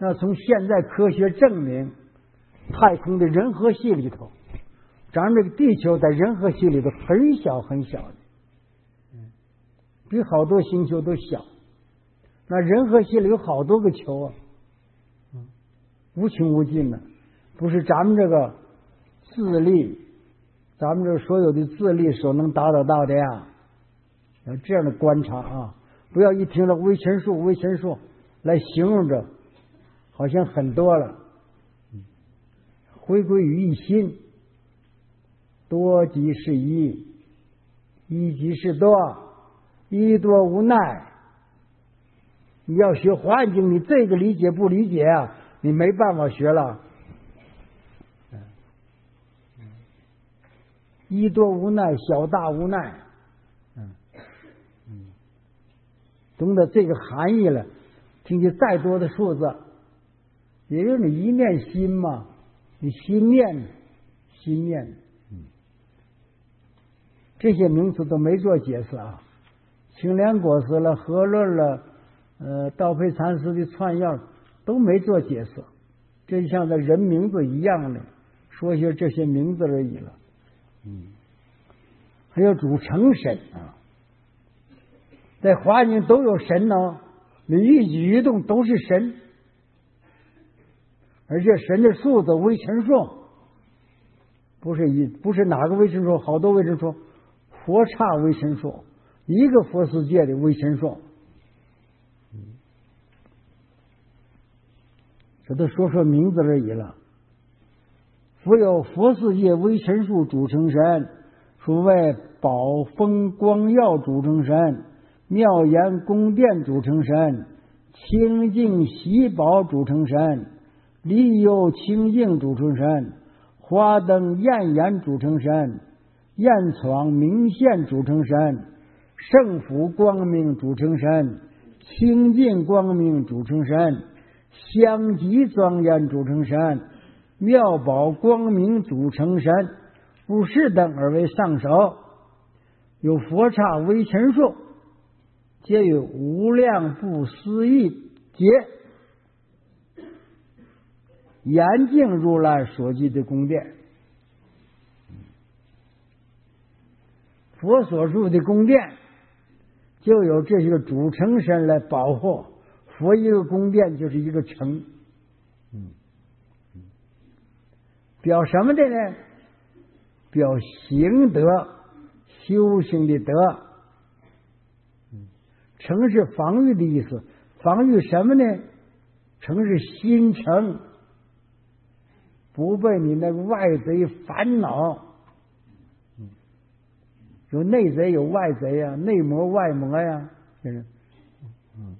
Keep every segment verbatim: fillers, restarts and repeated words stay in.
那从现在科学证明，太空的银河系里头，咱们这个地球在银河系里头很小很小的，比好多星球都小。那银河系里有好多个球啊，无穷无尽的，不是咱们这个智力，咱们这所有的智力所能达得到的呀。要这样的观察啊，不要一听到微尘数微尘数来形容着，好像很多了。回归于一心，多即是一，一即是多，一多无奈。你要学环境，你这个理解不理解啊？你没办法学了。一多无奈，小大无奈。懂得这个含义了，听见再多的数字，也就是你一念心嘛，你心念，心念，嗯，这些名词都没做解释啊。青莲果实了，和论了，呃，道培禅师的串要都没做解释，这就像这人名字一样的，说些这些名字而已了。嗯，还有主成神啊。在环境都有神呢，你一举一动都是神，而且神的数字微尘数，不是一不是哪个微尘数，好多微尘数，佛刹微尘数，一个佛世界的微尘数，这都说说名字而已了。复有佛世界微尘数主成神，属为宝峰光耀主成神。妙言宫殿主成神，清净喜宝主成神，离忧清净主成神，花灯艳眼主成神，焰闯明现主成神，圣福光明主成神，清净光明主成神，香极庄严主成神，妙宝光明主成神，如是等而为上首。有佛刹微尘数，皆有无量不思议劫，严净如来所记的宫殿。佛所住的宫殿，就有这些个主城神来保护。佛一个宫殿就是一个城，嗯，表什么的呢？表行德，修行的德。城是防御的意思，防御什么呢？城是心城，不被你那个外贼烦恼。有内贼有外贼呀、啊，内魔外魔呀、啊，嗯嗯，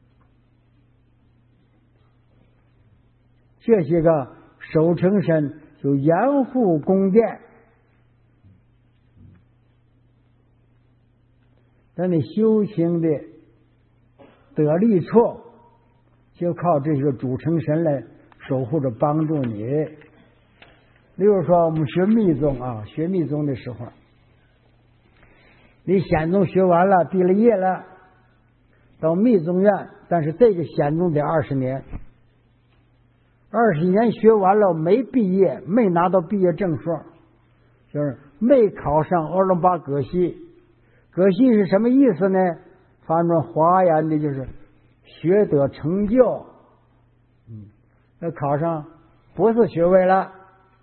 这些个守城神就严护宫殿。等你修行的得力处，就靠这些主城神来守护着帮助你。例如说我们学密宗啊，学密宗的时候，你显宗学完了，毕了业了，到密宗院，但是这个显宗得二十年，二十年学完了没毕业，没拿到毕业证书，就是没考上欧隆巴葛西。葛西是什么意思呢？翻成华言的就是学得成就，嗯，那考上博士学位了，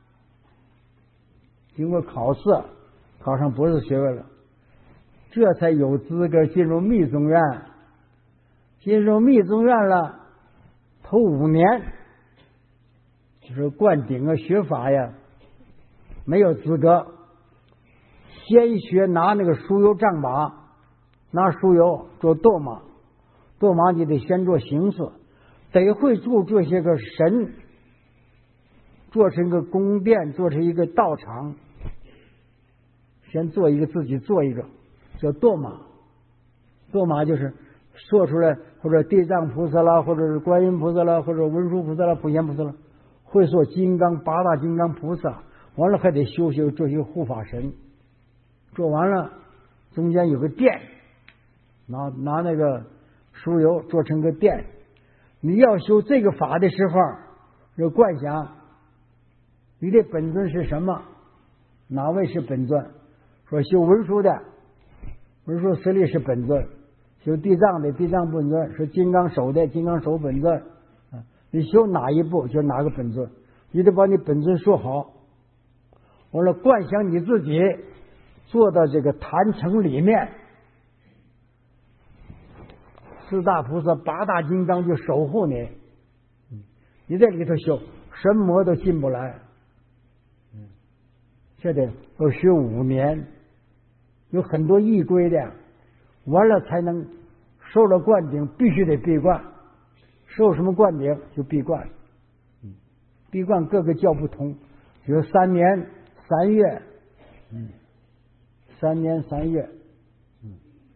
经过考试考上博士学位了，这才有资格进入密宗院。进入密宗院了，头五年就是灌顶啊学法呀，没有资格。先学拿那个酥油丈马，拿酥油做舵马，舵马你得先做形式，得会做这些个神，做成一个宫殿，做成一个道场，先做一个自己做一个叫舵马。舵马就是说出来，或者地藏菩萨啦，或者是观音菩萨啦，或者文殊菩萨啦，普贤菩萨啦，会说金刚八大金刚菩萨，完了还得修修这些护法神。做完了，中间有个殿，拿拿那个酥油做成个殿， 你要修这个法的时候，有观想，你的本尊是什么？哪位是本尊？说修文殊的，文殊师利是本尊；修地藏的，地藏本尊；说金刚手的，金刚手本尊。啊，你修哪一步就哪个本尊，你得把你本尊说好。完了，观想你自己坐到这个坛城里面，四大菩萨、八大金刚就守护你，你在里头修，神魔都进不来。这得要学五年，有很多仪规的，完了才能受了灌顶，必须得闭关。受什么灌顶就闭关，闭关各个教不同，有三年三月，嗯，三年三月，嗯，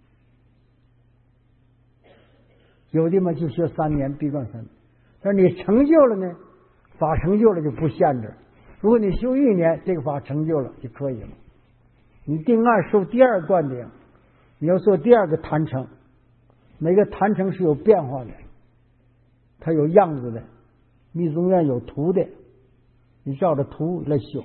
有的嘛就学三年闭关三年，但是你成就了呢，法成就了就不限制。如果你修一年，这个法成就了就可以了。你定案受第二灌顶，你要做第二个坛城，每个坛城是有变化的，它有样子的，密宗院有图的，你照着图来修。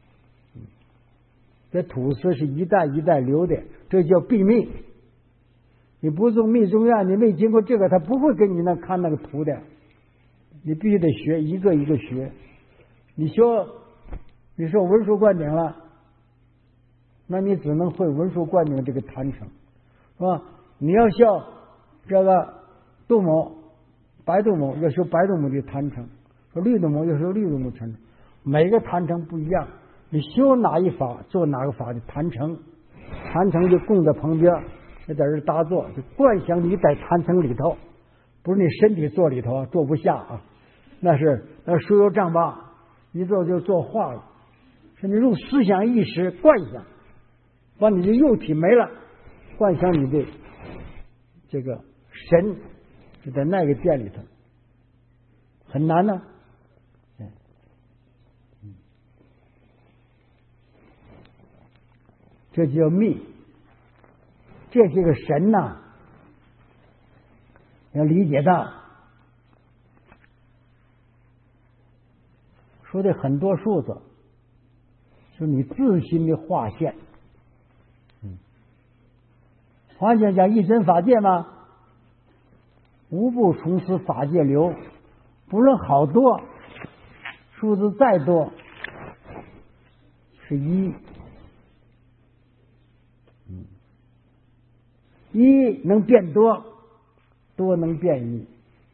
这土司是一代一代留的，这叫秘密。你不做密宗院，你没经过这个，他不会给你那看那个图的。你必须得学，一个一个学。你修，你说文殊灌顶了，那你只能会文殊灌顶这个坛城，是吧？你要修这个杜某、白杜某，要修白杜某的坛城；说绿杜某要修绿杜某坛城。每个坛城不一样，你修哪一法，做哪个法的坛城，坛城就供在旁边，在这儿打坐，就观想你在坛城里头，不是你身体坐里头坐不下啊，那是那书有丈八。一做就做化了，是你用思想意识观想，把你的肉体没了，观想你的这个神就在那个殿里头，很难呢。这叫密，这些个神呐，要理解到。说的很多数字，是你自心的划线。嗯，华经讲一真法界吗？无不从此法界流，不论好多数字再多，是一。嗯，一能变多，多能变一。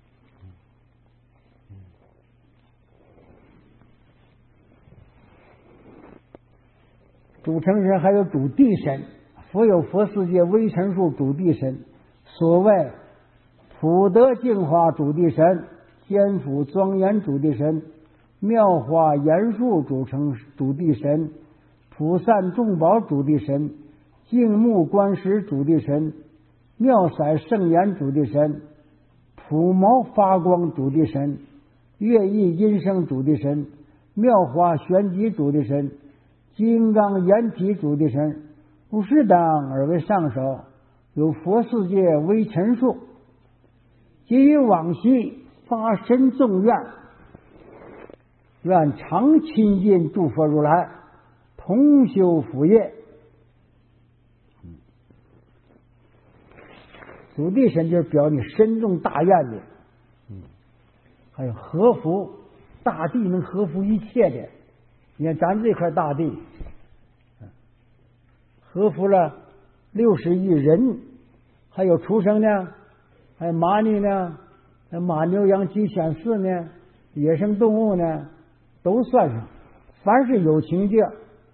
主成神还有主地神，佛有佛世界微尘数主地神，所谓普德净化主地神，坚辅庄严主地神，妙化严数主成主地神，普散众宝主地神，净目观时主地神，妙色圣言主地神，普毛发光主地神，乐意音声主地神，妙化玄机主地神，金刚眼体主地神，不适当而为上首，有佛世界为陈述，基于往昔发身众愿，愿常亲近诸佛如来，同修福业。主地神就是表你身重大愿的，还有和服大地能和服一切的。你看咱这块大地，和服了六十亿人，还有畜生呢，还有马女呢，还有马牛羊鸡犬饲呢，野生动物呢，都算上。凡是有情界，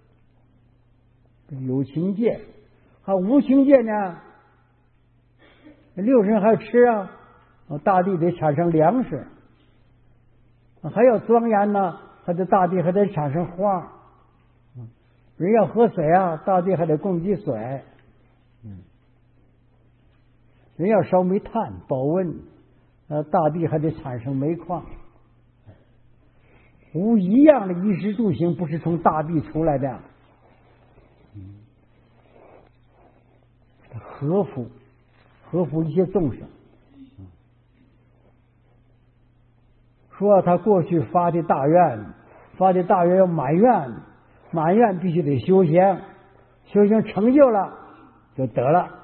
有情界，还有无情界呢。六十人还要吃啊，大地得产生粮食，还要庄严呢。它的大地还得产生花，人要喝水啊，大地还得供给水，人要烧煤炭保温，呃，大地还得产生煤矿，无一样的衣食住行不是从大地出来的，和服和服一些众生， 说他过去发的大愿，发的大愿要满愿，满愿必须得修行，修行成就了就得了。